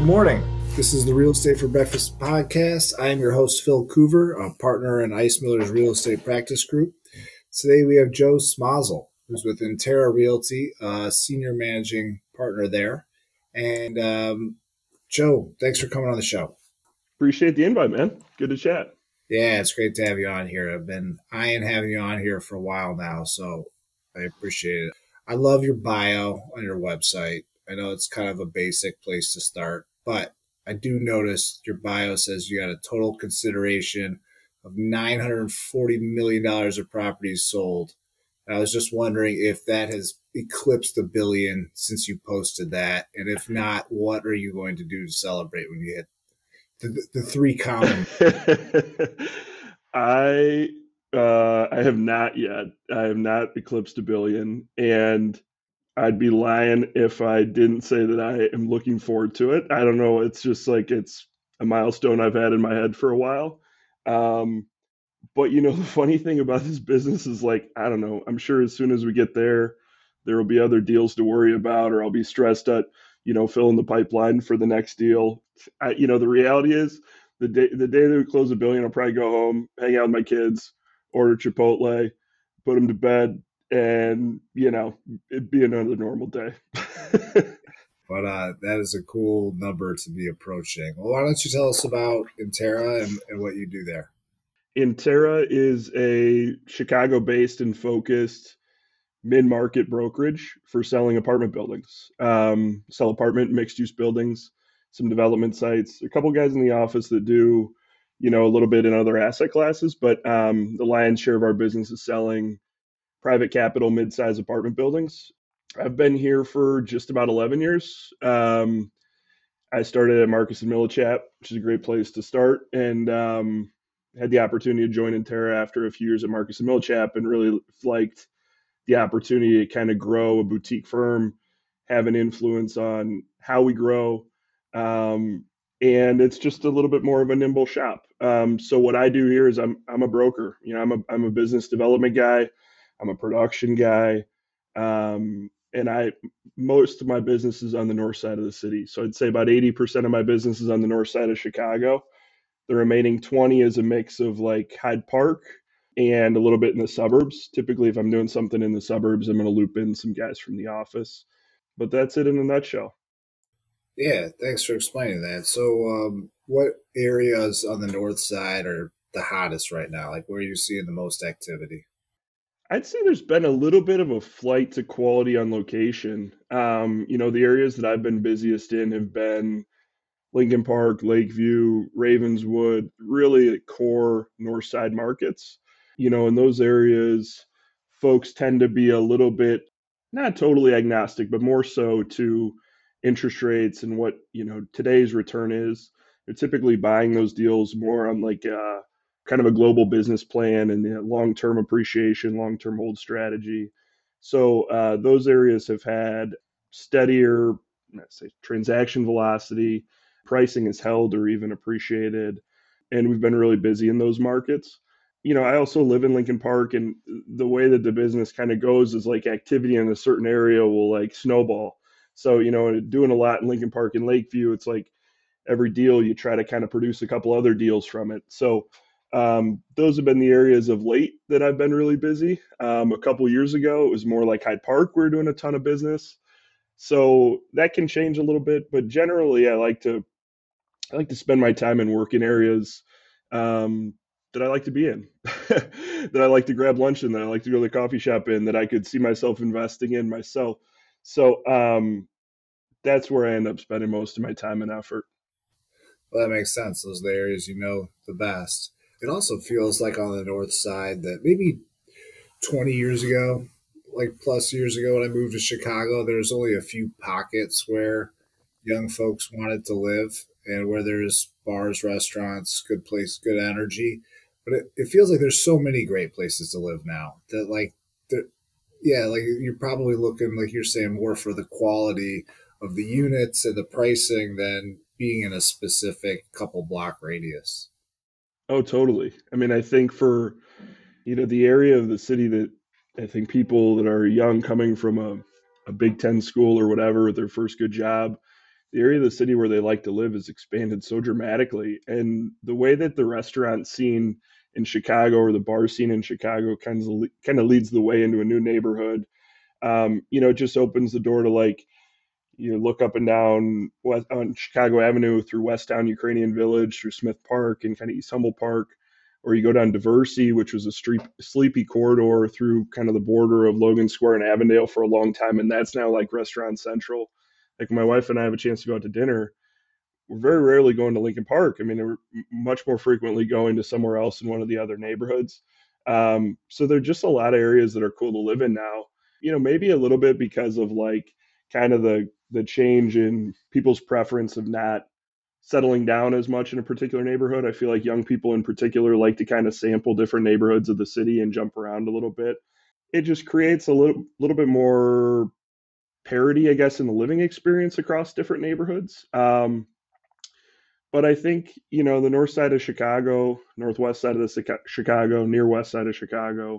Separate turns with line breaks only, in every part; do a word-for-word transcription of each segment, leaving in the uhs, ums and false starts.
morning. This is the Real Estate for Breakfast podcast. I am your host, Phil Coover, a partner in Ice Miller's Real Estate Practice Group. Today we have Joe Smazel, who's with Intera Realty, uh, senior managing partner there. And um, Joe, thanks for coming on the show.
Appreciate the invite, man. Good to chat.
Yeah, it's great to have you on here. I've been eyeing having you on here for a while now, so I appreciate it. I love your bio on your website. I know it's kind of a basic place to start, but I do notice your bio says you got a total consideration of nine hundred forty million dollars of properties sold. And I was just wondering if that has eclipsed a billion since you posted that. And if not, what are you going to do to celebrate when you hit the, the three common?
I uh, I have not yet. I have not eclipsed a billion, and I'd be lying if I didn't say that I am looking forward to it. I don't know. It's just like it's a milestone I've had in my head for a while. Um, but you know, the funny thing about this business is like, I don't know. I'm sure as soon as we get there, there will be other deals to worry about, or I'll be stressed at, you know, filling the pipeline for the next deal. I, you know, the reality is the day the day that we close a billion, I'll probably go home, hang out with my kids, order Chipotle, put them to bed, and you know, it'd be another normal day.
But uh, that is a cool number to be approaching. Well, why don't you tell us about Intera and, and what you do there?
Intera is a Chicago-based and focused mid-market brokerage for selling apartment buildings. Um, sell apartment mixed-use buildings, some development sites. A couple guys in the office that do, you know, a little bit in other asset classes, but um, the lion's share of our business is selling private capital mid-size apartment buildings. I've been here for just about eleven years. Um, I started at Marcus and Millichap, which is a great place to start, and um, had the opportunity to join Intera after a few years at Marcus and Millichap, and really liked the opportunity to kind of grow a boutique firm, have an influence on how we grow. Um, and it's just a little bit more of a nimble shop. Um, so what I do here is I'm I'm a broker. You know, I'm a I'm a business development guy. I'm a production guy. Um, and I most of my business is on the north side of the city. So I'd say about eighty percent of my business is on the north side of Chicago. The remaining twenty is a mix of like Hyde Park and a little bit in the suburbs. Typically, if I'm doing something in the suburbs, I'm going to loop in some guys from the office. But that's it in a nutshell.
Yeah, thanks for explaining that. So, um, what areas on the north side are the hottest right now? Like, where are you seeing the most activity?
I'd say there's been a little bit of a flight to quality on location. Um, you know, the areas that I've been busiest in have been Lincoln Park, Lakeview, Ravenswood, really core north side markets. You know, in those areas, folks tend to be a little bit not totally agnostic, but more so to interest rates and what, you know, today's return is. They're typically buying those deals more on like uh, kind of a global business plan and you know, long-term appreciation, long-term hold strategy. So uh, those areas have had steadier, let's say, transaction velocity, pricing is held or even appreciated, and we've been really busy in those markets. You know, I also live in Lincoln Park, and the way that the business kind of goes is like activity in a certain area will like snowball. So, you know, doing a lot in Lincoln Park and Lakeview, it's like every deal you try to kind of produce a couple other deals from it. So, um, those have been the areas of late that I've been really busy. Um, a couple years ago, it was more like Hyde Park. We we're doing a ton of business. So that can change a little bit, but generally, I like to I like to spend my time in work in areas um, that I like to be in, that I like to grab lunch in, that I like to go to the coffee shop in, that I could see myself investing in myself. So um, that's where I end up spending most of my time and effort.
Well, that makes sense. Those are the areas you know the best. It also feels like on the north side that maybe twenty years ago, like plus years ago when I moved to Chicago, there's only a few pockets where young folks wanted to live and where there's bars, restaurants, good place, good energy. But it, it feels like there's so many great places to live now that like, that, yeah, like you're probably looking, like you're saying, more for the quality of the units and the pricing than being in a specific couple block radius.
Oh, totally. I mean, I think for, you know, the area of the city that I think people that are young coming from a, a Big Ten school or whatever with their first good job, the area of the city where they like to live has expanded so dramatically. And the way that the restaurant scene in Chicago or the bar scene in Chicago kind of kind of leads the way into a new neighborhood. Um, you know, it just opens the door to like you look up and down West, on Chicago Avenue through Westtown Ukrainian Village, through Smith Park and kind of East Humboldt Park, or you go down Diversey, which was a street, sleepy corridor through kind of the border of Logan Square and Avondale for a long time, and that's now like Restaurant Central. Like my wife and I have a chance to go out to dinner. We're very rarely going to Lincoln Park. I mean, we're much more frequently going to somewhere else in one of the other neighborhoods. Um, so there are just a lot of areas that are cool to live in now. You know, maybe a little bit because of like kind of the the change in people's preference of not settling down as much in a particular neighborhood. I feel like young people in particular like to kind of sample different neighborhoods of the city and jump around a little bit. It just creates a little little bit more parity, I guess, in the living experience across different neighborhoods. Um, but I think, you know, the north side of Chicago, northwest side of the Chicago, near west side of Chicago,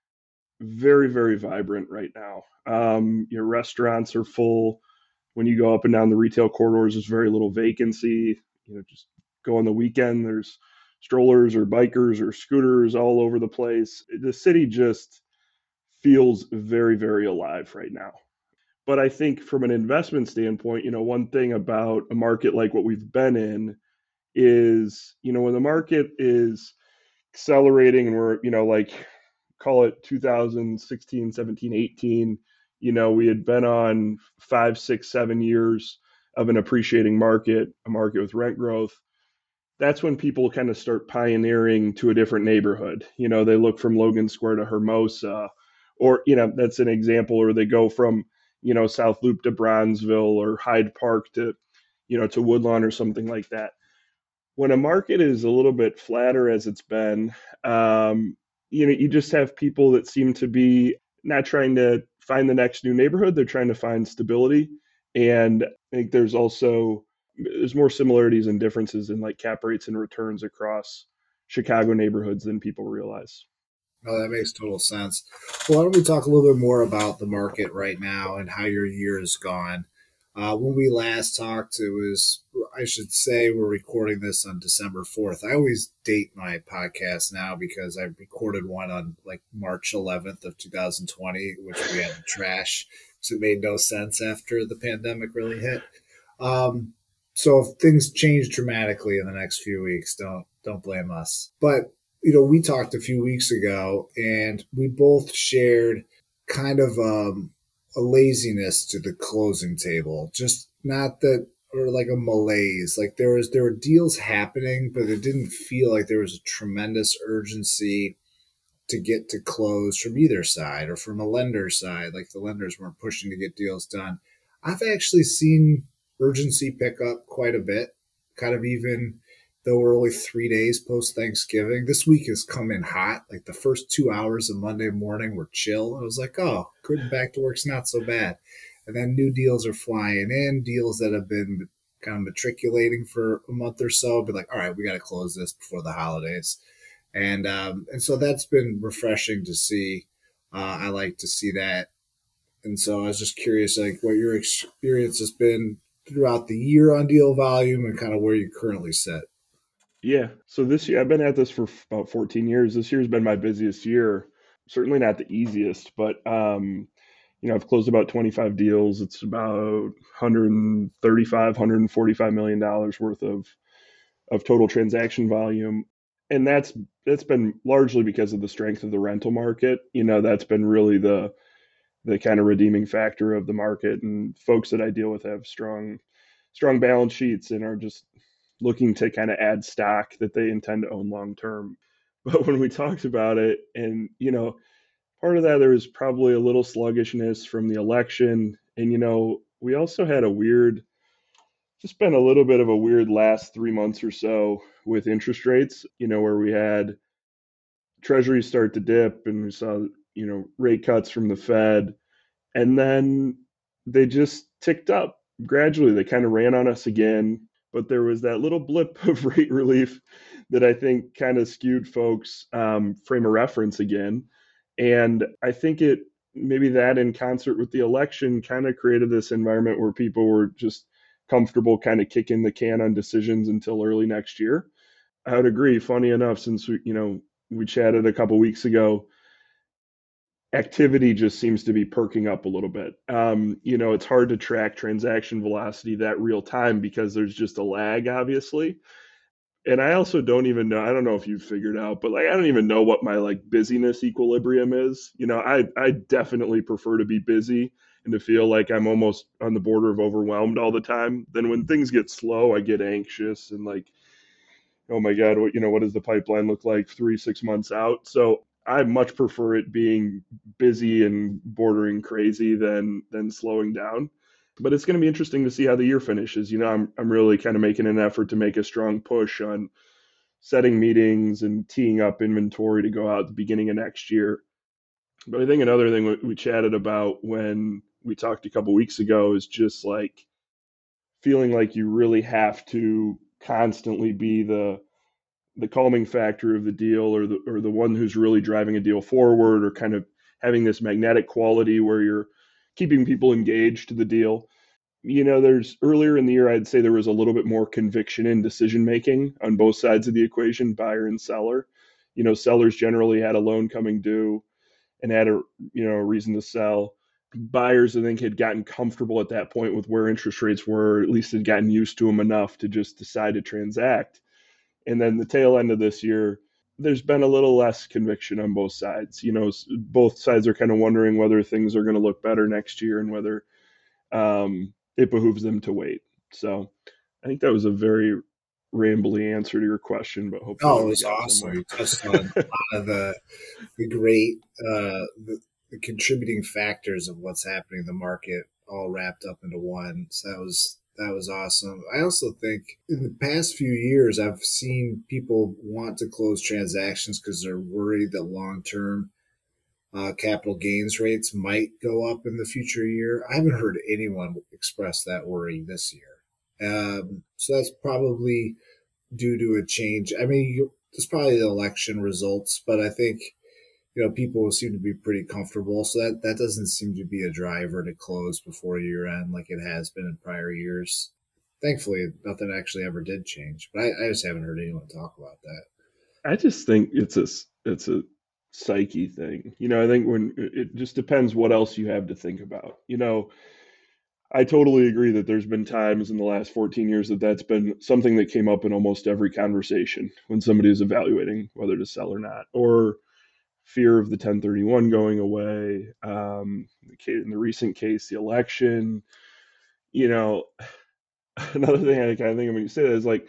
very, very vibrant right now. Um, your restaurants are full. When you go up and down the retail corridors, there's very little vacancy. You know, just go on the weekend, there's strollers or bikers or scooters all over the place. The city just feels very, very alive right now. But I think from an investment standpoint, you know, one thing about a market like what we've been in is, you know, when the market is accelerating and we're, you know, like call it two thousand sixteen, seventeen, eighteen, you know, we had been on five, six, seven years of an appreciating market, a market with rent growth. That's when people kind of start pioneering to a different neighborhood. You know, they look from Logan Square to Hermosa, or, you know, that's an example, or they go from, you know, South Loop to Bronzeville or Hyde Park to, you know, to Woodlawn or something like that. When a market is a little bit flatter as it's been, um, you know, you just have people that seem to be not trying to find the next new neighborhood. They're trying to find stability. And I think there's also there's more similarities and differences in like cap rates and returns across Chicago neighborhoods than people realize.
Oh, that makes total sense. Well, why don't we talk a little bit more about the market right now and how your year has gone? Uh, when we last talked, it was, I should say, we're recording this on December fourth. I always date my podcast now because I recorded one on like March eleventh of two thousand twenty, which we had to trash because it made no sense after the pandemic really hit. Um, so if things change dramatically in the next few weeks, don't don't blame us. But you know, we talked a few weeks ago, and we both shared kind of um, a laziness to the closing table. Just not that, or like a malaise. Like there was there were deals happening, but it didn't feel like there was a tremendous urgency to get to close from either side or from a lender side. Like the lenders weren't pushing to get deals done. I've actually seen urgency pick up quite a bit, kind of even though we're only three days post Thanksgiving. This week has come in hot. Like the first two hours of Monday morning were chill. I was like, oh, getting back to work's not so bad. And then new deals are flying in, deals that have been kind of matriculating for a month or so. Be like, all right, we got to close this before the holidays. And um, and so that's been refreshing to see. Uh, I like to see that. And so I was just curious, like, what your experience has been throughout the year on deal volume and kind of where you currently sit.
Yeah. So this year, I've been at this for about fourteen years. This year's been my busiest year. Certainly not the easiest, but um, you know, I've closed about twenty-five deals. It's about one hundred thirty-five, one hundred forty-five million dollars worth of of total transaction volume. And that's that's been largely because of the strength of the rental market. You know, that's been really the the kind of redeeming factor of the market. And folks that I deal with have strong strong balance sheets and are just looking to kind of add stock that they intend to own long term. But when we talked about it, and you know, part of that there was probably a little sluggishness from the election, and you know, we also had a weird, just been a little bit of a weird last three months or so with interest rates. You know, where we had treasuries start to dip, and we saw you know rate cuts from the Fed, and then they just ticked up gradually. They kind of ran on us again, but there was that little blip of rate relief that I think kind of skewed folks' um, frame of reference again. And I think it maybe that in concert with the election kind of created this environment where people were just comfortable kind of kicking the can on decisions until early next year. I would agree. Funny enough, since we, you know, we chatted a couple weeks ago, activity just seems to be perking up a little bit. Um, you know, it's hard to track transaction velocity that real time because there's just a lag, obviously. And I also don't even know, I don't know if you've figured out, but like I don't even know what my like busyness equilibrium is. You know, I I definitely prefer to be busy and to feel like I'm almost on the border of overwhelmed all the time. Then when things get slow, I get anxious and like, oh my God, what you know, what does the pipeline look like three, six months out? So I much prefer it being busy and bordering crazy than than slowing down. But it's going to be interesting to see how the year finishes. You know, I'm I'm really kind of making an effort to make a strong push on setting meetings and teeing up inventory to go out at the beginning of next year. But I think another thing we chatted about when we talked a couple weeks ago is just like feeling like you really have to constantly be the the calming factor of the deal or the or the one who's really driving a deal forward or kind of having this magnetic quality where you're keeping people engaged to the deal. You know, there's earlier in the year, I'd say there was a little bit more conviction in decision making on both sides of the equation, buyer and seller. You know, sellers generally had a loan coming due and had a you know a reason to sell. Buyers, I think, had gotten comfortable at that point with where interest rates were, at least had gotten used to them enough to just decide to transact. And then the tail end of this year, there's been a little less conviction on both sides. You know, both sides are kind of wondering whether things are going to look better next year and whether um, it behooves them to wait. So I think that was a very rambly answer to your question, but
Oh,
hopefully
it
we
was
got
awesome.
somewhere.
You touched on a lot of the the great uh, the, the contributing factors of what's happening in the market, all wrapped up into one. So that was that was awesome. I also think in the past few years, I've seen people want to close transactions because they're worried that long term uh, capital gains rates might go up in the future year. I haven't heard anyone express that worry this year. Um, so that's probably due to a change. I mean, you, it's probably the election results, but I think you know people seem to be pretty comfortable. So that that doesn't seem to be a driver to close before year end like it has been in prior years. Thankfully, nothing actually ever did change, but I, I just haven't heard anyone talk about that.
I just think it's a it's a psyche thing. You know, I think when it just depends what else you have to think about. You know, I totally agree that there's been times in the last fourteen years that that's been something that came up in almost every conversation when somebody is evaluating whether to sell or not, or fear of the ten thirty-one going away. Um, in the recent case, the election. You know, another thing I kind of think when you say that is like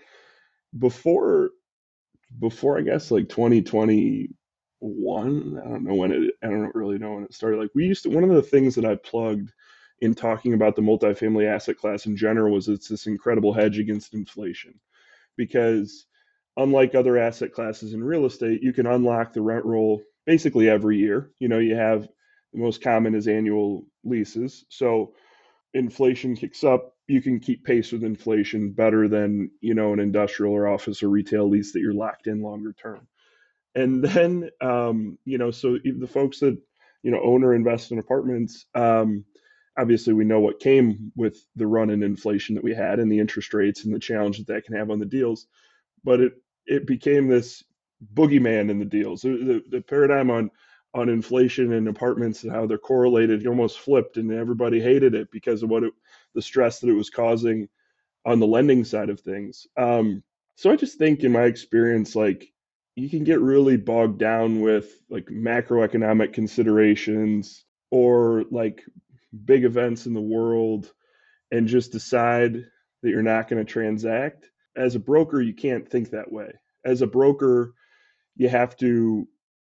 before before I guess like twenty twenty-one. I don't know when it. I don't really know when it started. Like we used to. One of the things that I plugged in talking about the multifamily asset class in general was it's this incredible hedge against inflation because unlike other asset classes in real estate, you can unlock the rent roll basically every year. You know, you have the most common is annual leases. So inflation kicks up, you can keep pace with inflation better than, you know, an industrial or office or retail lease that you're locked in longer term. And then, um, you know, so the folks that, you know, own or invest in apartments, um, obviously we know what came with the run in inflation that we had and the interest rates and the challenge that that can have on the deals. But it it became this boogeyman in the deals. The, the, the paradigm on on inflation and apartments and how they're correlated almost flipped, and everybody hated it because of what it, the stress that it was causing on the lending side of things. Um, so I just think, in my experience, like you can get really bogged down with like macroeconomic considerations or like big events in the world and just decide that you're not going to transact. As a broker, you can't think that way. As a broker, you have to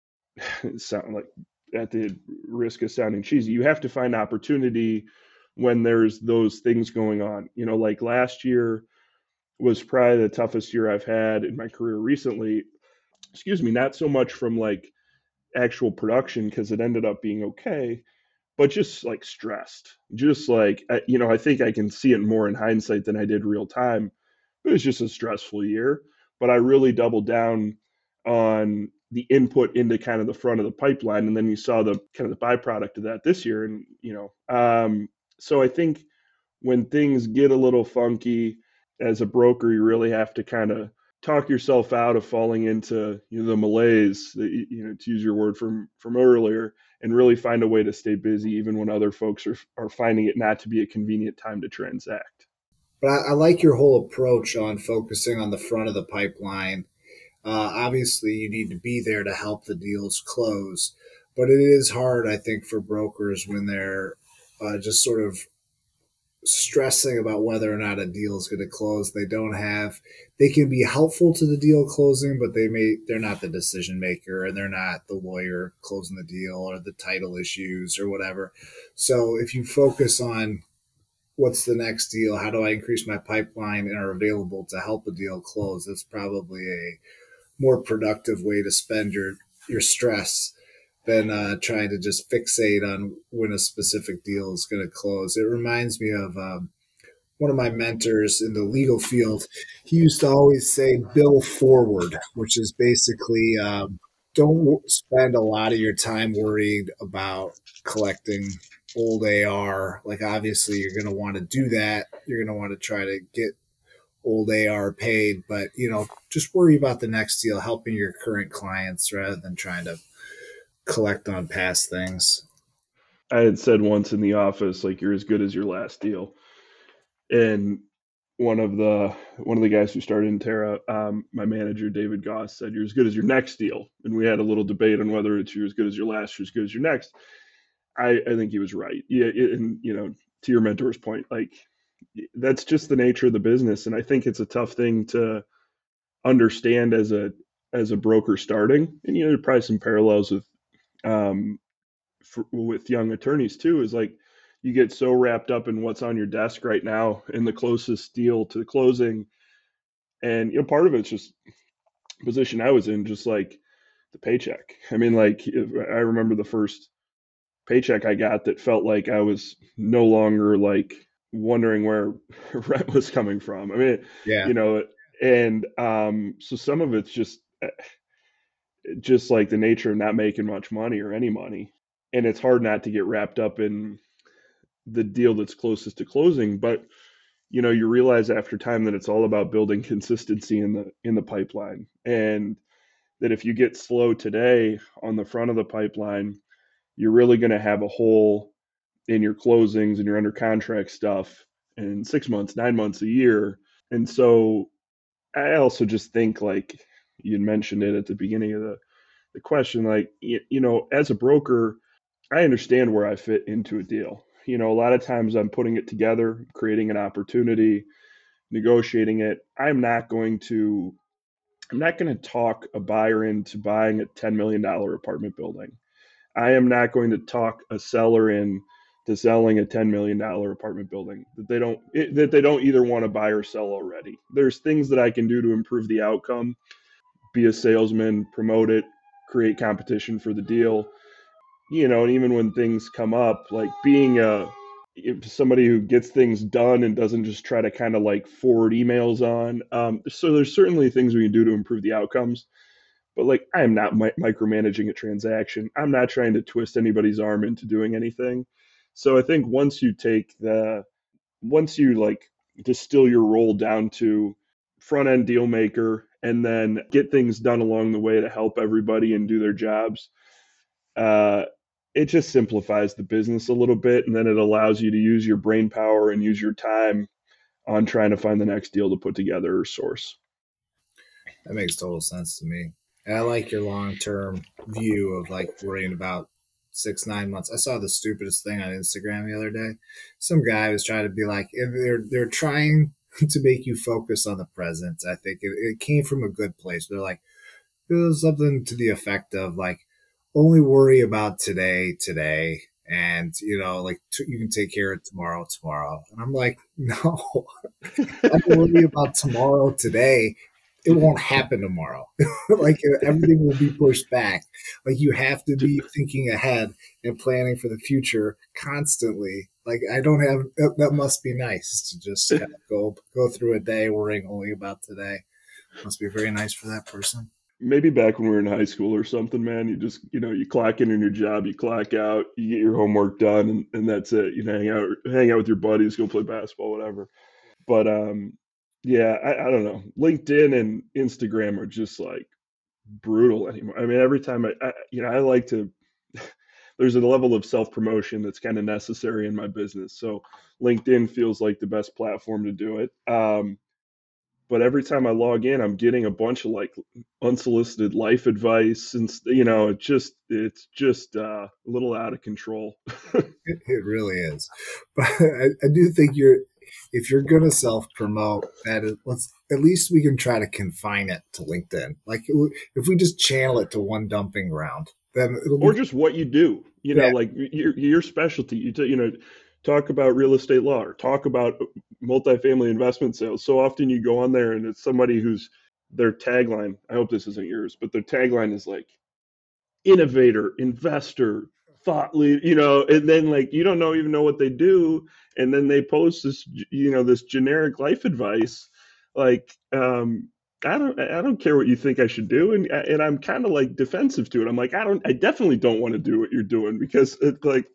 sound like at the risk of sounding cheesy, you have to find opportunity when there's those things going on. You know, like last year was probably the toughest year I've had in my career recently. Excuse me, not so much from like actual production because it ended up being okay, but just like stressed. Just like, you know, I think I can see it more in hindsight than I did real time. It was just a stressful year, but I really doubled down on the input into kind of the front of the pipeline. And then you saw the kind of the byproduct of that this year. And, you know, um, so I think when things get a little funky as a broker, you really have to kind of talk yourself out of falling into, you know, the malaise, that, you know, to use your word from from earlier, and really find a way to stay busy even when other folks are are finding it not to be a convenient time to transact.
But I, I like your whole approach on focusing on the front of the pipeline. Uh, obviously, you need to be there to help the deals close, but it is hard, I think, for brokers when they're uh, just sort of stressing about whether or not a deal is going to close. They don't have, they can be helpful to the deal closing, but they may, they're not the decision maker and they're not the lawyer closing the deal or the title issues or whatever. So if you focus on what's the next deal, how do I increase my pipeline and are available to help a deal close, that's probably a more productive way to spend your, your stress than uh, trying to just fixate on when a specific deal is going to close. It reminds me of um, one of my mentors in the legal field. He used to always say, bill forward, which is basically um, don't spend a lot of your time worried about collecting old A R. Like, obviously, you're going to want to do that. You're going to want to try to get old A R paid, but, you know, just worry about the next deal, helping your current clients rather than trying to collect on past things.
I had said once in the office, like, you're as good as your last deal. And one of the one of the guys who started in Terra, um, my manager David Goss, said, "You're as good as your next deal." And we had a little debate on whether it's you're as good as your last, you're as good as your next. I, I think he was right. Yeah, and you know, to your mentor's point, like, that's just the nature of the business, and I think it's a tough thing to understand as a as a broker starting. And you know, there's probably some parallels with um, for, with young attorneys too. Is like you get so wrapped up in what's on your desk right now and the closest deal to the closing, and you know, part of it's just the position I was in, just like the paycheck. I mean, like I remember the first paycheck I got that felt like I was no longer like wondering where rent was coming from. I mean,
Yeah.
you know, and um, so some of it's just just like the nature of not making much money or any money, and it's hard not to get wrapped up in the deal that's closest to closing. But you know, you realize after time that it's all about building consistency in the in the pipeline, and that if you get slow today on the front of the pipeline, you're really going to have a hole in your closings and your under contract stuff in six months, nine months, a year. And so I also just think, like you mentioned it at the beginning of the, the question, like, you, you know, as a broker, I understand where I fit into a deal. You know, a lot of times I'm putting it together, creating an opportunity, negotiating it. I'm not going to I'm not going to talk a buyer into buying a ten million dollars apartment building. I am not going to talk a seller in to selling a ten million dollars apartment building that they don't it, that they don't either want to buy or sell already. There's things that I can do to improve the outcome, be a salesman, promote it, create competition for the deal. You know, and even when things come up, like being a somebody who gets things done and doesn't just try to kind of like forward emails on. Um, so there's certainly things we can do to improve the outcomes. But like, I am not mi- micromanaging a transaction. I'm not trying to twist anybody's arm into doing anything. So I think once you take the, once you like distill your role down to front end deal maker and then get things done along the way to help everybody and do their jobs, uh, it just simplifies the business a little bit. And then it allows you to use your brain power and use your time on trying to find the next deal to put together or source.
That makes total sense to me. And I like your long term view of like worrying about six, nine months. I saw the stupidest thing on Instagram the other day. Some guy was trying to be like, they're they're trying to make you focus on the present. I think it, it came from a good place. They're like, it was something to the effect of like, only worry about today, today. And, you know, like t- you can take care of tomorrow, tomorrow. And I'm like, no, I worry about tomorrow, today. It won't happen tomorrow. Like everything will be pushed back. Like you have to be thinking ahead and planning for the future constantly. Like I don't have that, that must be nice to just kind of go go through a day worrying only about today. Must be very nice for that person.
maybe back when we were in high school or something, man. You just, you know, you clock in on your job, you clock out, you get your homework done, and, and that's it. You know, hang out, hang out with your buddies, go play basketball, whatever. But um, yeah, I, I don't know. LinkedIn and Instagram are just like brutal anymore. I mean, every time I, I you know, I like to. There's a level of self promotion that's kind of necessary in my business. So LinkedIn feels like the best platform to do it. Um, but every time I log in, I'm getting a bunch of like unsolicited life advice, and you know, it just it's just uh, a little out of control.
It, it really is. But I, I do think you're, if you're going to self promote, that is, let's at least we can try to confine it to LinkedIn. Like if we just channel it to one dumping ground, then it'll
Or
be,
just what you do, you know,
yeah,
like your your specialty. You t- you know, talk about real estate law or talk about multifamily investment sales. So often you go on there and it's somebody who's their tagline. I hope this isn't yours, but their tagline is like innovator, investor, thought lead, you know, and then like you don't know even know what they do, and then they post this, you know, this generic life advice, like, um, I don't, I don't care what you think I should do, and and I'm kind of like defensive to it. I'm like, I don't, I definitely don't want to do what you're doing because it's like,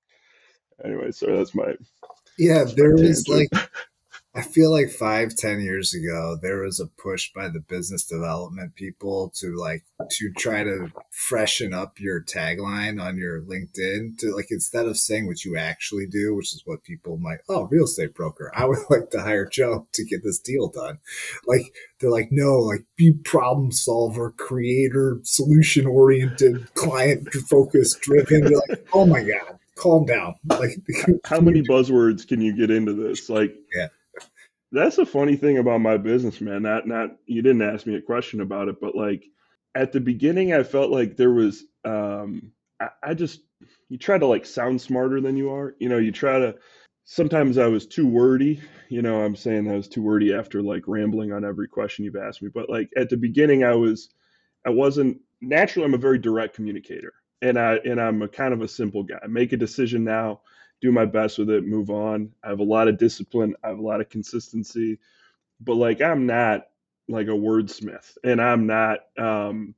anyway. So that's my
yeah,
that's my
there was
tangent.
like, I feel like five, ten years ago, there was a push by the business development people to like to try to freshen up your tagline on your LinkedIn to like instead of saying what you actually do, which is what people might, oh, real estate broker. I would like to hire Joe to get this deal done. Like they're like, no, like be problem solver, creator, solution oriented, client focused, driven. You're like, oh my God, calm down. Like,
How
can you
many
do?
buzzwords can you get into this? Like,
Yeah.
that's the funny thing about my business, man. Not not you didn't ask me a question about it, but like at the beginning, I felt like there was um I, I just you try to like sound smarter than you are. You know, you try to sometimes I was too wordy. You know, I'm saying I was too wordy after like rambling on every question you've asked me. But like at the beginning I was I wasn't naturally I'm a very direct communicator. And I and I'm a kind of a simple guy. Make a decision now, do my best with it, move on. I have a lot of discipline, I have a lot of consistency, but like I'm not like a wordsmith, and I'm not um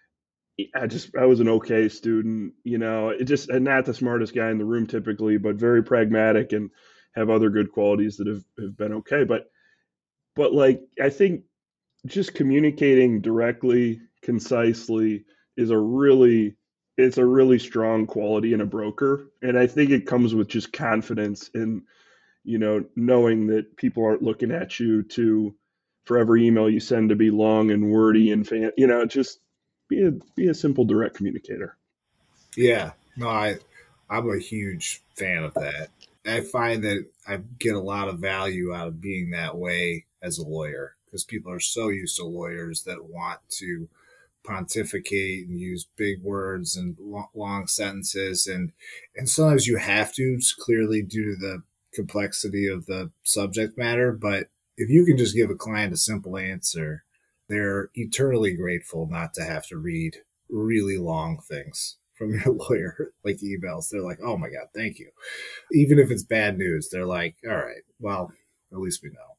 I just I was an okay student, you know, it just and not the smartest guy in the room typically, but very pragmatic and have other good qualities that have, have been okay. But but like I think just communicating directly, concisely is a really it's a really strong quality in a broker. And I think it comes with just confidence in, you know, knowing that people aren't looking at you to for every email you send to be long and wordy and fan, you know, just be a be a simple direct communicator.
Yeah, no, I I'm a huge fan of that. I find that I get a lot of value out of being that way as a lawyer because people are so used to lawyers that want to pontificate and use big words and lo- long sentences and and sometimes you have to clearly due to the complexity of the subject matter, but if you can just give a client a simple answer, they're eternally grateful not to have to read really long things from your lawyer, like emails. They're like, oh my God, thank you. Even if it's bad news, they're like, all right, well, at least we know.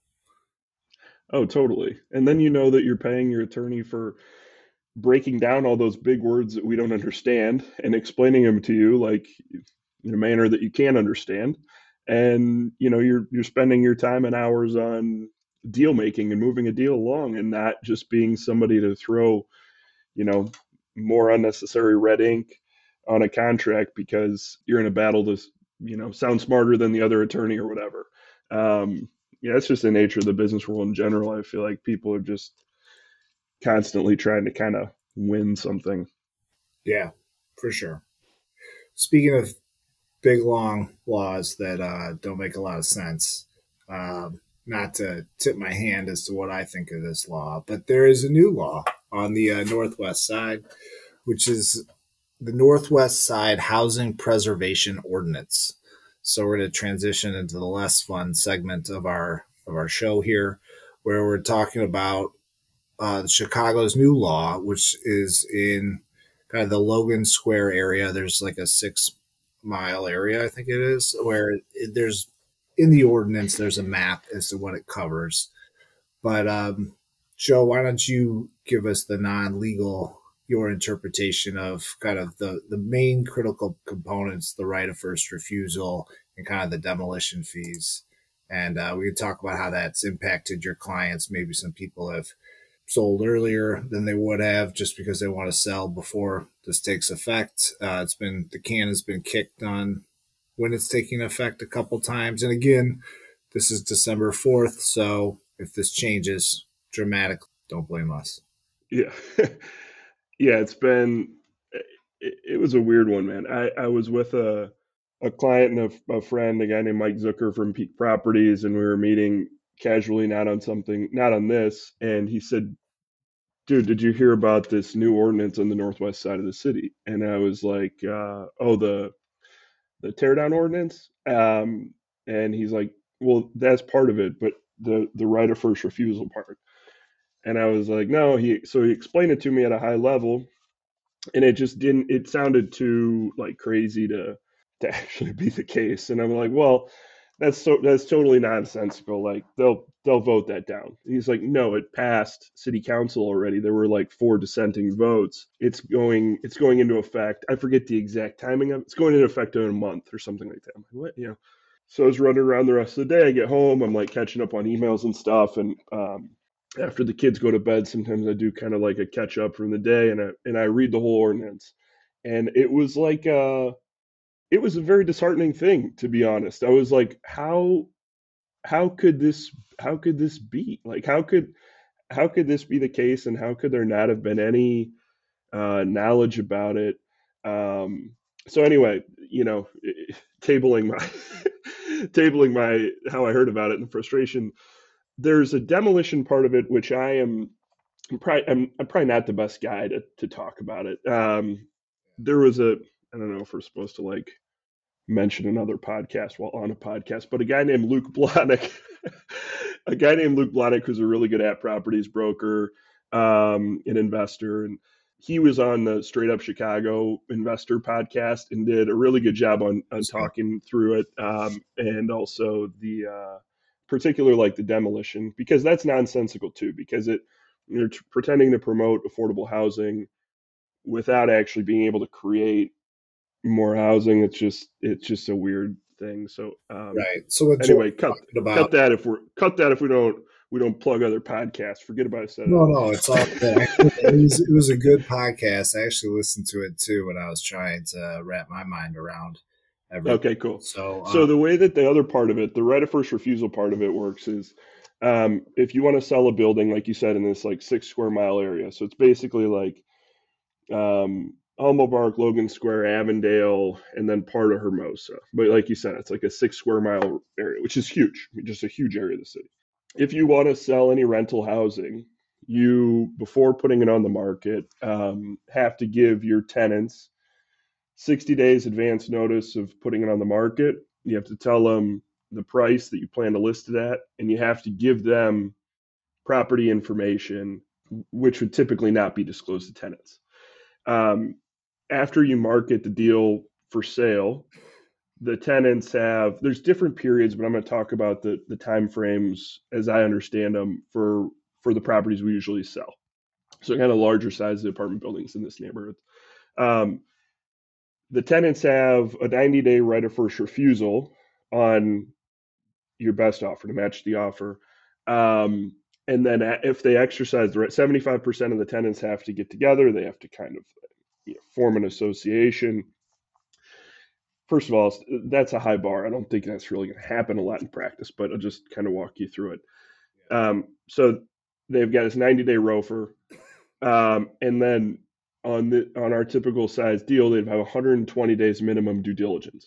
Oh, totally. And then you know that you're paying your attorney for breaking down all those big words that we don't understand and explaining them to you like in a manner that you can understand. And you know you're you're spending your time and hours on deal making and moving a deal along, and not just being somebody to throw, you know, more unnecessary red ink on a contract because you're in a battle to, you know, sound smarter than the other attorney or whatever. Um, yeah, that's just the nature of the business world in general. I feel like people are just constantly trying to kind of win something.
Yeah, for sure. Speaking of big long laws that uh, don't make a lot of sense. Um, not to tip my hand as to what I think of this law, but there is a new law on the uh, Northwest side, which is the Northwest Side Housing Preservation Ordinance. So we're going to transition into the less fun segment of our of our show here, where we're talking about uh, Chicago's new law, which is in kind of the Logan Square area. There's like a six mile area, I think it is, where it, there's in the ordinance there's a map as to what it covers. But um, Joe, why don't you give us the non-legal, your interpretation of kind of the, the main critical components, the right of first refusal and kind of the demolition fees. And uh, we could talk about how that's impacted your clients. Maybe some people have sold earlier than they would have just because they want to sell before this takes effect. Uh, it's been the can has been kicked on when it's taking effect a couple times. And again, this is December fourth. So if this changes dramatically, don't blame us.
Yeah. Yeah, it's been it, it was a weird one, man. I, I was with a a client and a, a friend, a guy named Mike Zucker from Peak Properties, and we were meeting casually, not on something, not on this, and he said, "Dude, did you hear about this new ordinance on the northwest side of the city?" And I was like, uh, "Oh, the the tear down ordinance." Um, and he's like, "Well, that's part of it, but the the right of first refusal part." And I was like, "No." He so he explained it to me at a high level, and it just didn't. It sounded too like crazy to to actually be the case. And I'm like, "Well, that's so that's totally nonsensical. Like they'll they'll vote that down." He's like, "No, it passed city council already. There were like four dissenting votes. It's going it's going into effect. I forget the exact timing of it. It's going into effect in a month or something like that." I'm like, "What?" You know. So I was running around the rest of the day. I get home. I'm like catching up on emails and stuff. And um, after the kids go to bed, sometimes I do kind of like a catch up from the day, and I and I read the whole ordinance. And it was like uh, it was a very disheartening thing, to be honest. I was like, how how could this how could this be? Like how could how could this be the case, and how could there not have been any uh, knowledge about it? Um, so anyway, you know, tabling my tabling my how I heard about it and the frustration. There's a demolition part of it, which I am I'm probably I'm, I'm probably not the best guy to to talk about it. Um, there was a I don't know if we're supposed to like mention another podcast while on a podcast, but a guy named Luke Blahnik, a guy named Luke Blahnik, who's a really good at properties broker, um, an investor, and he was on the Straight Up Chicago Investor podcast and did a really good job on on talking through it, um, and also the uh, particular like the demolition, because that's nonsensical too, because it you're t- pretending to promote affordable housing without actually being able to create more housing. It's just it's just a weird thing. So um,
Right. So what Joe's
anyway, cut
talking about,
cut that if we're cut that if we don't we don't plug other podcasts. Forget about it. Said it
no,
all.
no, it's all good. Actually, it was, it was a good podcast. I actually listened to it too when I was trying to wrap my mind around everything.
Okay, cool.
So,
So
uh,
the way that the other part of it, the right of first refusal part of it works is um, if you want to sell a building, like you said, in this like six square mile area. So it's basically like um, Alma Park, Logan Square, Avondale, and then part of Hermosa. But like you said, it's like a six square mile area, which is huge, just a huge area of the city. If you want to sell any rental housing, you, before putting it on the market, um, have to give your tenants sixty days advance notice of putting it on the market. You have to tell them the price that you plan to list it at, and you have to give them property information, which would typically not be disclosed to tenants. Um, After you market the deal for sale, the tenants have there's different periods, but I'm going to talk about the the time frames as I understand them for for the properties we usually sell. So kind of larger size of apartment buildings in this neighborhood. Um, the tenants have a ninety day right of first refusal on your best offer to match the offer. Um, and then if they exercise the right, seventy-five percent of the tenants have to get together. They have to kind of you know, form an association. First of all, that's a high bar. I don't think that's really going to happen a lot in practice, but I'll just kind of walk you through it. Um, so they've got this ninety day ROFR, um, and then on the on our typical size deal, they'd have one hundred twenty days minimum due diligence.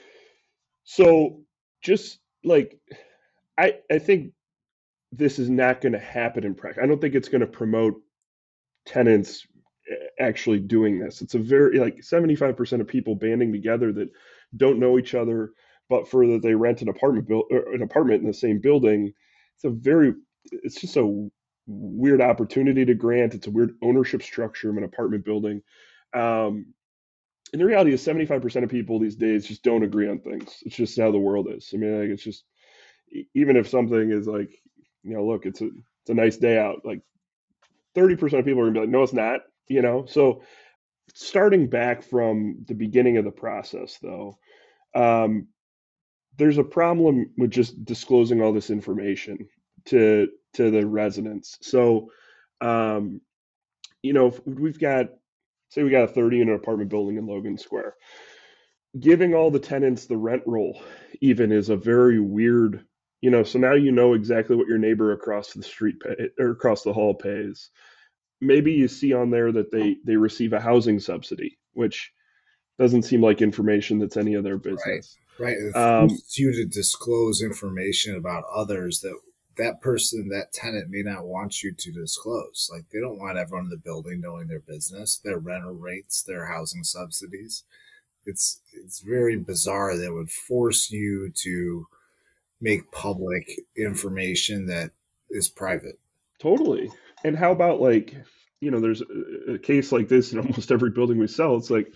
So just like I, I think this is not going to happen in practice. I don't think it's going to promote tenants actually doing this. It's a very like seventy-five percent of people banding together that don't know each other, but for that they rent an apartment build an apartment in the same building. It's a very it's just a weird opportunity to grant. It's a weird ownership structure of an apartment building. Um, and the reality is seventy-five percent of people these days just don't agree on things. It's just how the world is. I mean, like it's just even if something is like, you know, look, it's a it's it's a nice day out. Like thirty percent of people are gonna be like, no, it's not, you know? So starting back from the beginning of the process though, um, there's a problem with just disclosing all this information to to the residents. So, um, you know, if we've got, say we got a thirty unit apartment building in Logan Square. Giving all the tenants the rent roll even is a very weird, you know, so now you know exactly what your neighbor across the street pay, or across the hall pays. Maybe you see on there that they they receive a housing subsidy, which doesn't seem like information that's any of their
Right.
business.
Right. It
Um,
forces you to disclose information about others that that person, that tenant may not want you to disclose. Like they don't want everyone in the building knowing their business, their rental rates, their housing subsidies. It's it's very bizarre that would force you to make public information that is private.
Totally. And how about like, you know, there's a, a case like this in almost every building we sell. It's like,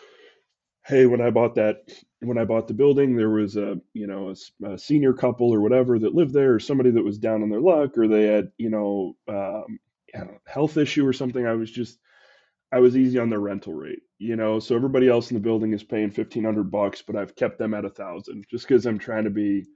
hey, when I bought that, when I bought the building, there was a, you know, a, s- a senior couple or whatever that lived there, or somebody that was down on their luck, or they had, you know, um, I don't know, health issue or something. I was just, I was easy on their rental rate, you know. So everybody else in the building is paying fifteen hundred bucks, but I've kept them at a thousand just because I'm trying to be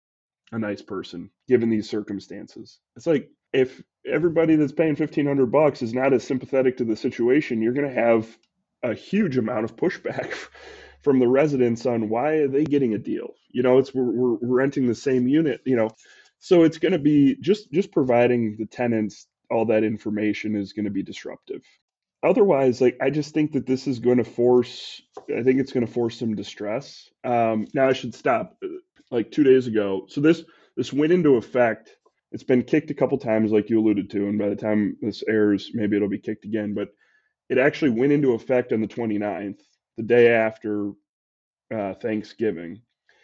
a nice person given these circumstances. It's like if everybody that's paying fifteen hundred bucks is not as sympathetic to the situation, you're going to have a huge amount of pushback from the residents on why are they getting a deal. You know, it's we're, we're renting the same unit, you know. So it's going to be just just providing the tenants all that information is going to be disruptive. Otherwise, like I just think that this is going to force, I think it's going to force some distress. Um, now I should stop. Like two days ago, so this this went into effect. It's been kicked a couple times, like you alluded to, and by the time this airs, maybe it'll be kicked again. But it actually went into effect on the twenty-ninth, the day after uh, Thanksgiving.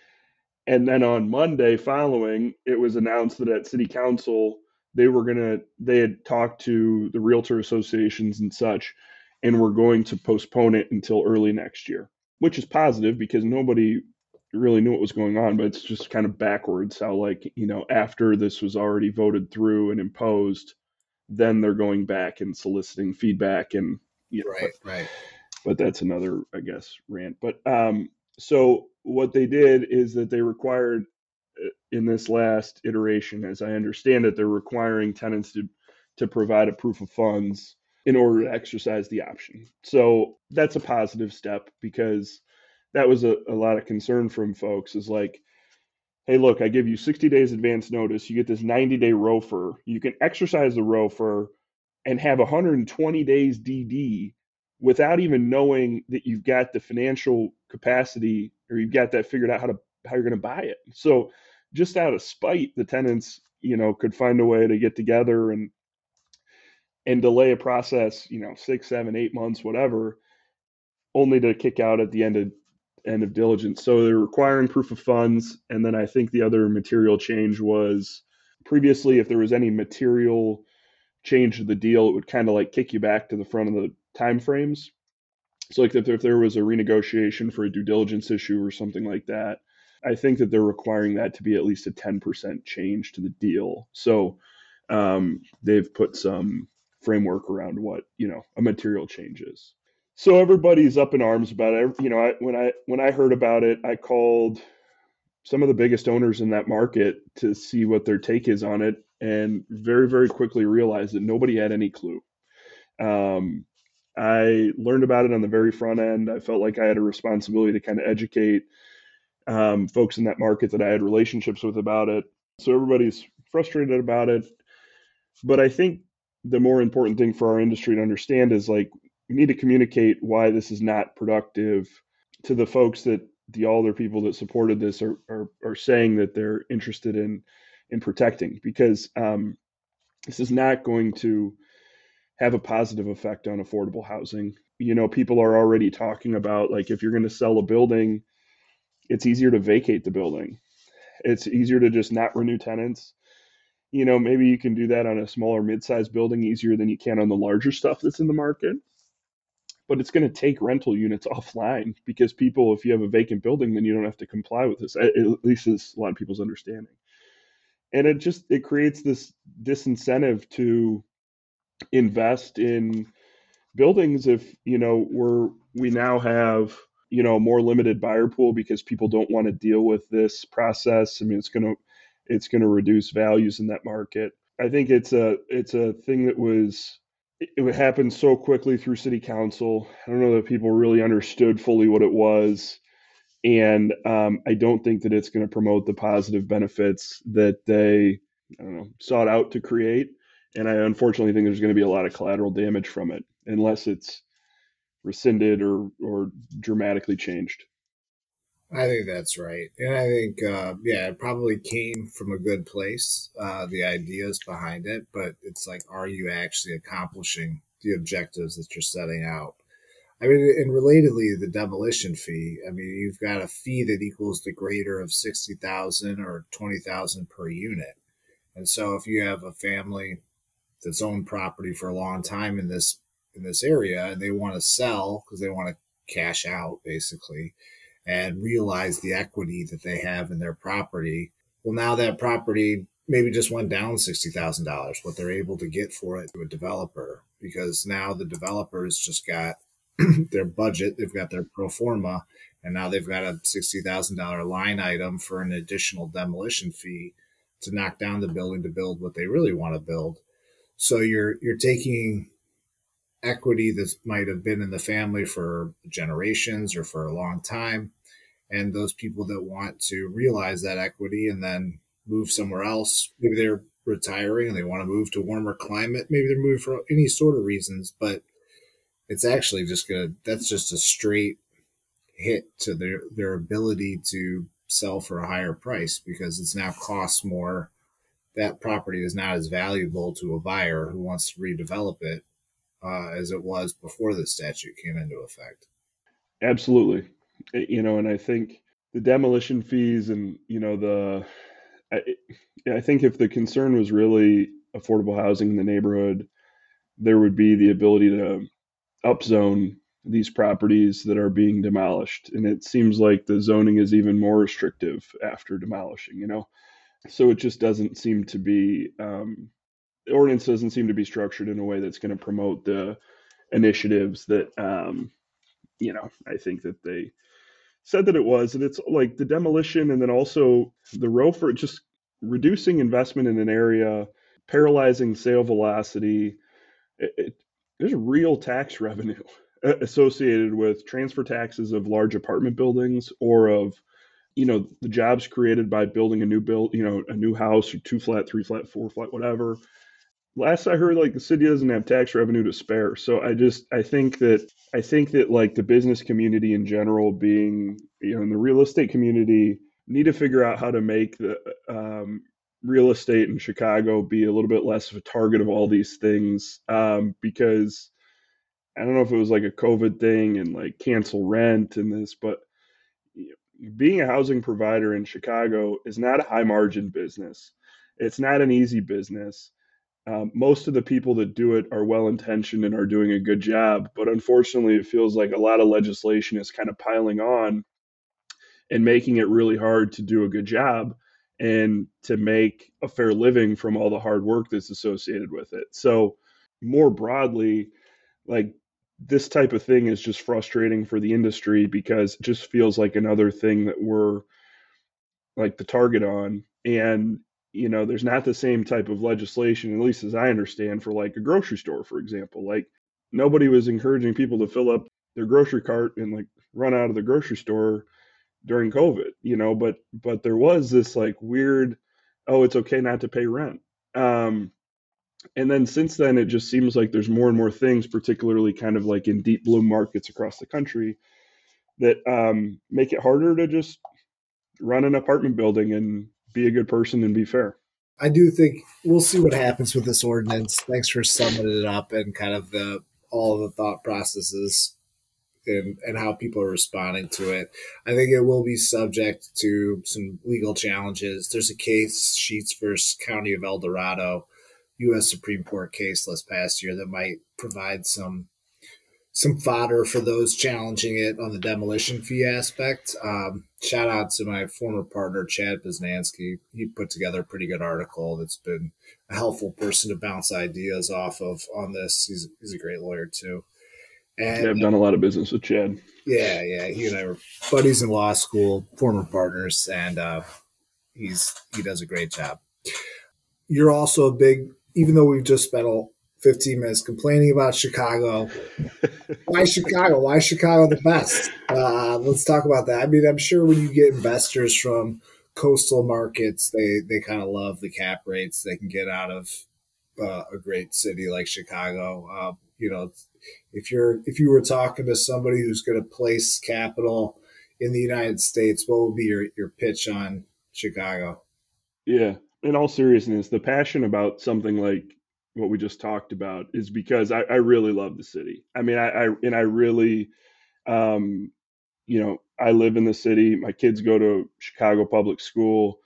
And then on Monday following, it was announced that at City Council, they were going to, they had talked to the realtor associations and such, and were going to postpone it until early next year, which is positive because nobody really knew what was going on, but it's just kind of backwards how, like, you know, after this was already voted through and imposed, then they're going back and soliciting feedback and, you know, but
Right, right,
but that's another, I guess, rant. But um, so what they did is that they required uh, in this last iteration, as I understand it, they're requiring tenants to to provide a proof of funds in order to exercise the option. So that's a positive step because that was a, a lot of concern from folks is like, hey, look, I give you sixty days advance notice. You get this ninety day ROFR. You can exercise the ROFR and have one hundred twenty days D D without even knowing that you've got the financial capacity or you've got that figured out how to how you're going to buy it. So just out of spite, the tenants, you know, could find a way to get together and and delay a process, you know, six, seven, eight months, whatever, only to kick out at the end of end of diligence. So they're requiring proof of funds, and then I think the other material change was previously if there was any material change to the deal, it would kind of like kick you back to the front of the time frames. So like if, if there was a renegotiation for a due diligence issue or something like that, I think that they're requiring that to be at least a ten percent change to the deal. So um, they've put some framework around what, you know, a material change is. So everybody's up in arms about it. You know, I, when I when I heard about it, I called some of the biggest owners in that market to see what their take is on it, and very very quickly realized that nobody had any clue. Um, I learned about it on the very front end. I felt like I had a responsibility to kind of educate um, folks in that market that I had relationships with about it. So everybody's frustrated about it. But I think the more important thing for our industry to understand is like we need to communicate why this is not productive to the folks that the older people that supported this are are, are saying that they're interested in in protecting because um, this is not going to have a positive effect on affordable housing. You know, people are already talking about like if you're going to sell a building, it's easier to vacate the building. It's easier to just not renew tenants. You know, maybe you can do that on a smaller mid-sized building easier than you can on the larger stuff that's in the market. But it's going to take rental units offline because people, if you have a vacant building, then you don't have to comply with this. At least is a lot of people's understanding. and it just it creates this disincentive to invest in buildings if you know we're we now have you know a more limited buyer pool because people don't want to deal with this process. I mean, it's going to it's going to reduce values in that market. I think it's a it's a thing that was it, it happened so quickly through city council. I don't know that people really understood fully what it was, and um, I don't think that it's going to promote the positive benefits that they I don't know sought out to create. And I unfortunately think there's going to be a lot of collateral damage from it unless it's rescinded or or dramatically changed.
I think that's right. And I think, uh, yeah, it probably came from a good place, uh, the ideas behind it, but it's like, are you actually accomplishing the objectives that you're setting out? I mean, and relatedly, the demolition fee, I mean, you've got a fee that equals the greater of sixty thousand or twenty thousand per unit. And so if you have a family that's owned property for a long time in this in this area and they want to sell because they want to cash out basically and realize the equity that they have in their property. Well, now that property maybe just went down sixty thousand dollars what they're able to get for it to a developer, because now the developers just got their budget, they've got their pro forma, and now they've got a sixty thousand dollars line item for an additional demolition fee to knock down the building to build what they really want to build. So you're you're taking equity that might have been in the family for generations or for a long time, and those people that want to realize that equity and then move somewhere else, maybe they're retiring and they want to move to a warmer climate, maybe they're moving for any sort of reasons, but it's actually just gonna that's just a straight hit to their their ability to sell for a higher price because it's now costs more. That property is not as valuable to a buyer who wants to redevelop it uh, as it was before the statute came into effect.
Absolutely, you know, and I think the demolition fees and you know the I, I think if the concern was really affordable housing in the neighborhood, there would be the ability to upzone these properties that are being demolished. And it seems like the zoning is even more restrictive after demolishing, you know? So it just doesn't seem to be, um, the ordinance doesn't seem to be structured in a way that's going to promote the initiatives that, um, you know, I think that they said that it was. And it's like the demolition and then also the row for just reducing investment in an area, paralyzing sale velocity. It, it, there's real tax revenue associated with transfer taxes of large apartment buildings or of you know the jobs created by building a new build you know a new house or two flat three flat four flat whatever. Last I heard, like the city doesn't have tax revenue to spare. So i just i think that i think that like the business community in general, being you know in the real estate community, need to figure out how to make the um, real estate in Chicago be a little bit less of a target of all these things, um, because I don't know if it was like a COVID thing and like cancel rent and this, but being a housing provider in Chicago is not a high margin business. It's not an easy business. Um, most of the people that do it are well intentioned and are doing a good job, but unfortunately, it feels like a lot of legislation is kind of piling on and making it really hard to do a good job and to make a fair living from all the hard work that's associated with it. So, more broadly, like this type of thing is just frustrating for the industry because it just feels like another thing that we're like the target on. And, you know, there's not the same type of legislation, at least as I understand, for like a grocery store, for example. Like nobody was encouraging people to fill up their grocery cart and like run out of the grocery store during COVID, you know, but but there was this like weird, oh, it's okay not to pay rent. Um, and then since then, it just seems like there's more and more things, particularly kind of like in deep blue markets across the country, that um, make it harder to just run an apartment building and be a good person and be fair.
I do think we'll see what happens with this ordinance. Thanks for summing it up and kind of the all the thought processes and, and how people are responding to it. I think it will be subject to some legal challenges. There's a case, Sheets versus County of El Dorado, U S Supreme Court case last past year that might provide some some fodder for those challenging it on the demolition fee aspect. Um, shout out to my former partner, Chad Poznansky. He put together a pretty good article that's been a helpful person to bounce ideas off of on this. He's, he's a great lawyer, too.
Yeah,
And
I've done a lot of business with Chad.
yeah, yeah, he and I were buddies in law school, former partners, and uh, he's he does a great job. You're also a big, even though we've just spent a fifteen minutes complaining about Chicago. Why Chicago? Why is Chicago the best? Uh, let's talk about that. I mean, I'm sure when you get investors from coastal markets, they they kind of love the cap rates they can get out of uh, a great city like Chicago. Uh, you know, if you're if you were talking to somebody who's going to place capital in the United States, what would be your your pitch on Chicago?
Yeah. In all seriousness, the passion about something like what we just talked about is because I, I really love the city. I mean, I, I and I really, um, you know, I live in the city. My kids go to Chicago Public School.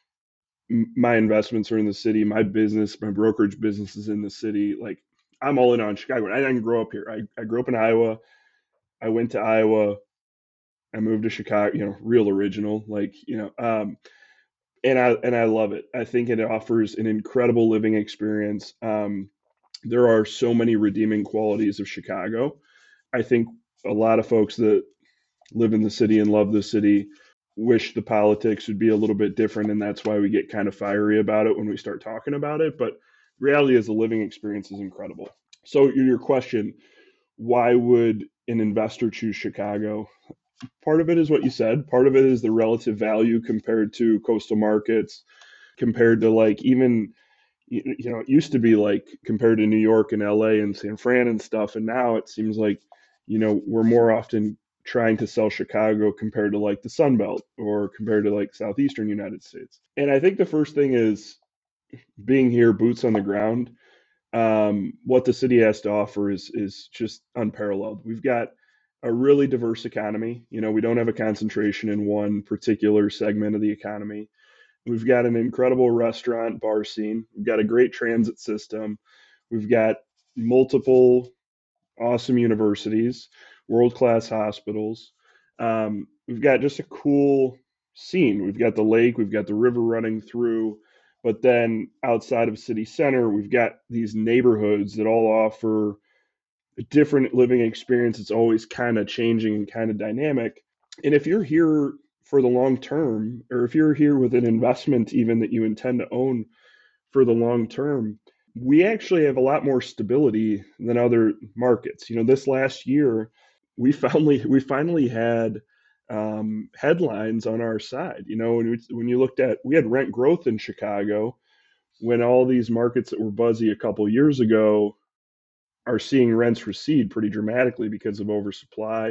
M- My investments are in the city. My business, my brokerage business is in the city. Like I'm all in on Chicago. I didn't grow up here. I, I grew up in Iowa. I went to Iowa. I moved to Chicago. You know, real original. Like you know, um, and I and I love it. I think it offers an incredible living experience. Um, there are so many redeeming qualities of Chicago. I think a lot of folks that live in the city and love the city wish the politics would be a little bit different, and that's why we get kind of fiery about it when we start talking about it. But reality is the living experience is incredible. So your question, why would an investor choose Chicago? Part of it is what you said. Part of it is the relative value compared to coastal markets, compared to like even you, you know it used to be like compared to New York and L A and San Fran and stuff, and now it seems like you know we're more often trying to sell Chicago compared to like the Sun Belt or compared to like southeastern United States. And I think the first thing is being here, boots on the ground. Um, what the city has to offer is is just unparalleled. We've got a really diverse economy. You know, we don't have a concentration in one particular segment of the economy. We've got an incredible restaurant bar scene. We've got a great transit system. We've got multiple awesome universities, world class hospitals. Um, we've got just a cool scene. We've got the lake, we've got the river running through. But then outside of city center, we've got these neighborhoods that all offer a different living experience. It's always kind of changing and kind of dynamic. And if you're here for the long term, or if you're here with an investment even that you intend to own for the long term, we actually have a lot more stability than other markets. You know, this last year, we finally we finally had um, headlines on our side. You know, when we, when you looked at, we had rent growth in Chicago when all these markets that were buzzy a couple years ago are seeing rents recede pretty dramatically because of oversupply.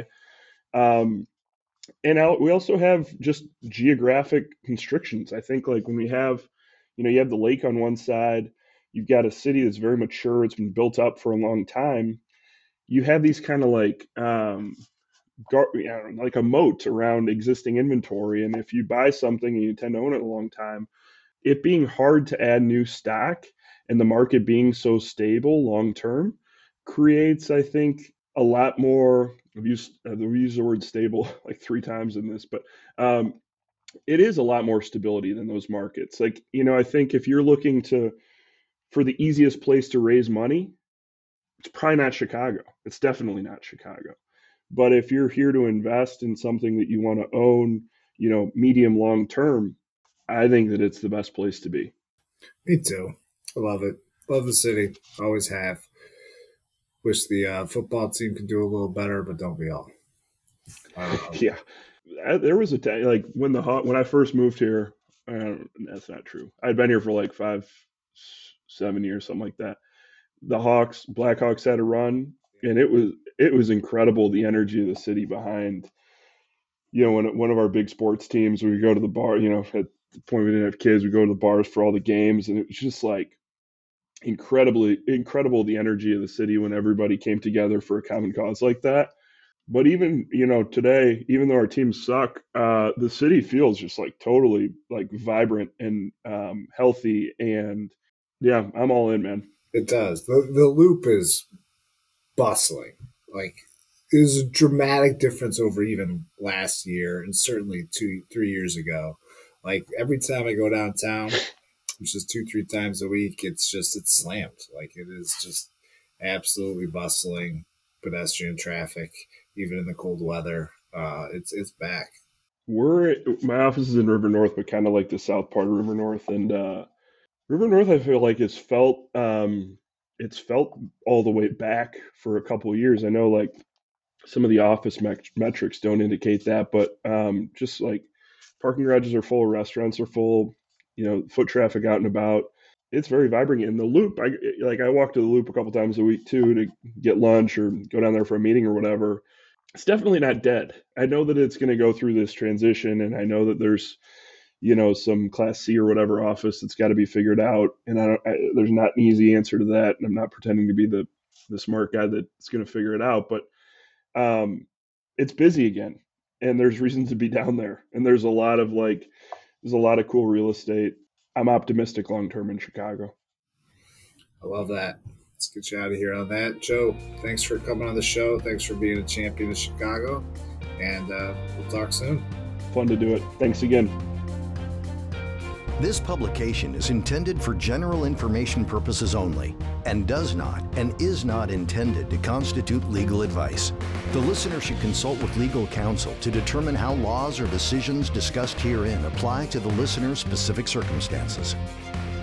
Um, and now we also have just geographic constrictions. I think like when we have, you know, you have the lake on one side, you've got a city that's very mature, it's been built up for a long time. You have these kind of like um, gar- you know, like a moat around existing inventory, and if you buy something and you tend to own it a long time, it being hard to add new stock and the market being so stable long term creates, I think, a lot more. I've used, uh, we use the word stable like three times in this, but um, it is a lot more stability than those markets. Like, you know, I think if you're looking to for the easiest place to raise money, it's probably not Chicago. It's definitely not Chicago. But if you're here to invest in something that you want to own, you know, medium long term, I think that it's the best place to be.
Me too. I love it. Love the city. Always have. Wish the uh, football team could do a little better, but don't we all? Um,
Yeah, I, there was a time like when the Haw- when I first moved here. Uh, that's not true. I'd been here for like five, seven years, something like that. The Hawks, Blackhawks had a run, and it was it was incredible the energy of the city behind. You know, when one of our big sports teams, we go to the bar. You know, at the point we didn't have kids, we go to the bars for all the games, and it was just like incredibly incredible the energy of the city when everybody came together for a common cause like that. But even you know today, even though our teams suck, uh, the city feels just like totally like vibrant and um, healthy. And yeah, I'm all in, man.
it does. The, the loop is bustling. Like there's a dramatic difference over even last year and certainly two, three years ago. Like every time I go downtown, which is two, three times a week, it's just, it's slammed. Like it is just absolutely bustling pedestrian traffic, even in the cold weather. Uh, it's, it's back.
We're my office is in River North, but kind of like the south part of River North, and uh, River North, I feel like it's felt um, it's felt all the way back for a couple of years. I know like some of the office met- metrics don't indicate that, but um, just like parking garages are full, restaurants are full, you know, foot traffic out and about. It's very vibrant. In the Loop, I like I walk to the Loop a couple times a week too to get lunch or go down there for a meeting or whatever. It's definitely not dead. I know that it's going to go through this transition, and I know that there's, you know, some Class C or whatever office that's got to be figured out, and I don't. I, there's not an easy answer to that, and I'm not pretending to be the the smart guy that's going to figure it out, but um, it's busy again, and there's reasons to be down there, and there's a lot of like, there's a lot of cool real estate. I'm optimistic long term in Chicago.
I love that. Let's get you out of here on that. Joe, thanks for coming on the show. Thanks for being a champion of Chicago. And uh, we'll talk soon.
Fun to do it. Thanks again.
This publication is intended for general information purposes only and does not and is not intended to constitute legal advice. The listener should consult with legal counsel to determine how laws or decisions discussed herein apply to the listener's specific circumstances.